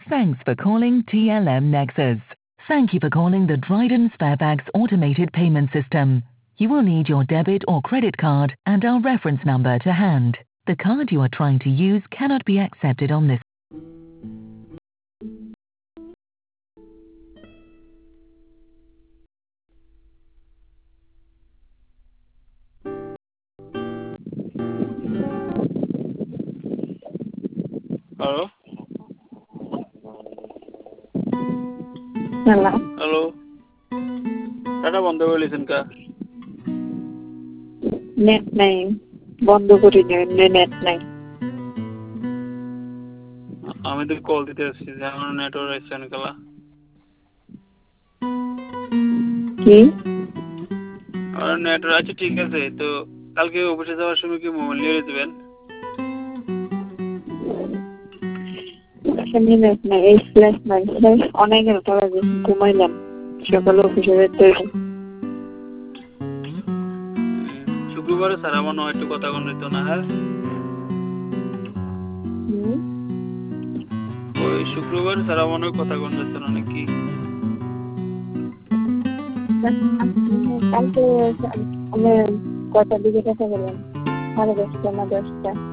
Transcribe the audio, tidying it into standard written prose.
Thanks for calling TLM Nexus. Thank you for calling the Dryden Sparebags automated payment system. You will need your debit or credit card and our reference number to hand. The card you are trying to use cannot be accepted on this. Hello? Hello? Hello? Data বন্ধ করে লিছেন কা? Net নাই, বন্ধ করি net নাই। আমি তো call দিতে আসছি যে আমার নেটওয়ার্ক আসছে না কালা। কি? আমার নেটওয়ার্ক আছে ঠিক আছে, তো কালকে অফিসে যাওয়ার সময় কি মোবাইল নিয়ে যাবেন? নেট নাই, এই ফ্ল্যাশ নাই, ফ্ল্যাশ অনেক বাজে, ঘুমাইলাম, সকালে অফিসে যেতে হবে। শুক্রবারে স্যার আমার নয় একটু কথা কন দিত না, হ্যাঁ? ওই শুক্রবার স্যার আমার কথা কন দিত না নাকি? কালকে আমি কয়টার দিকে কথা বললাম? 10:30 না 10টা।